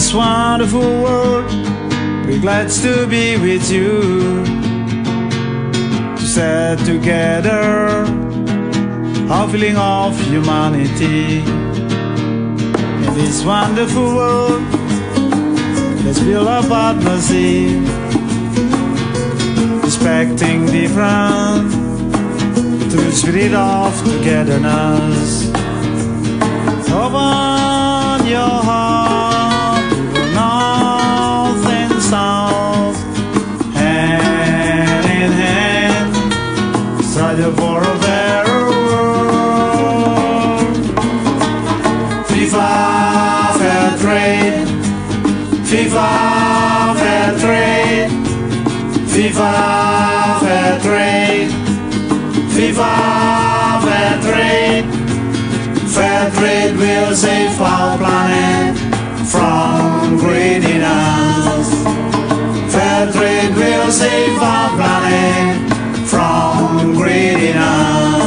this wonderful world, we're glad to be with you, to set together our feeling of humanity. In this wonderful world, let's build a partnership, respecting difference, through the spirit of togetherness. Open your heart to the north and south, hand in hand, strive for a better world. Viva fair trade, viva fair trade, viva fair trade, viva fair trade. Fair trade will save our planet from greediness. Fair trade will save our planet from greediness.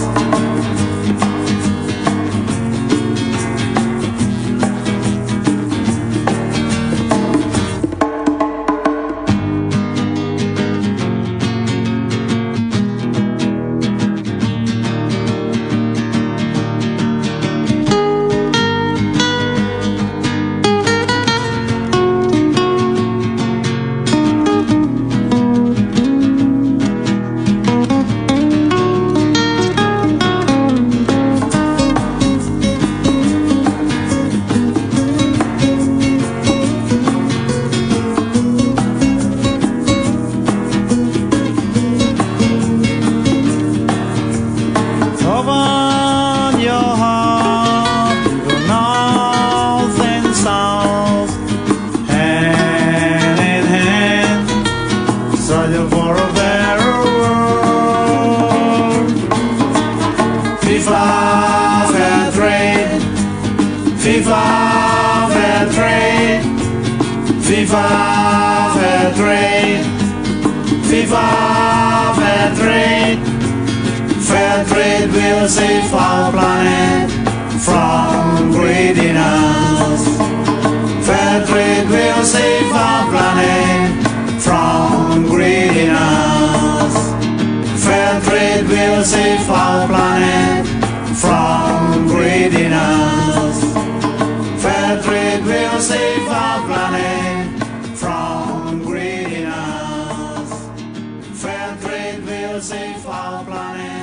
Open your heart to the north and south, hand in hand, strive for a better world. Viva fair trade, viva fair trade, viva fair trade, viva fair trade. Fair trade will save our planet from greediness. Fair trade will save our planet from greediness. Fair trade will save our planet from greediness. Fair trade will save our planet from greediness. Fair trade will save our planet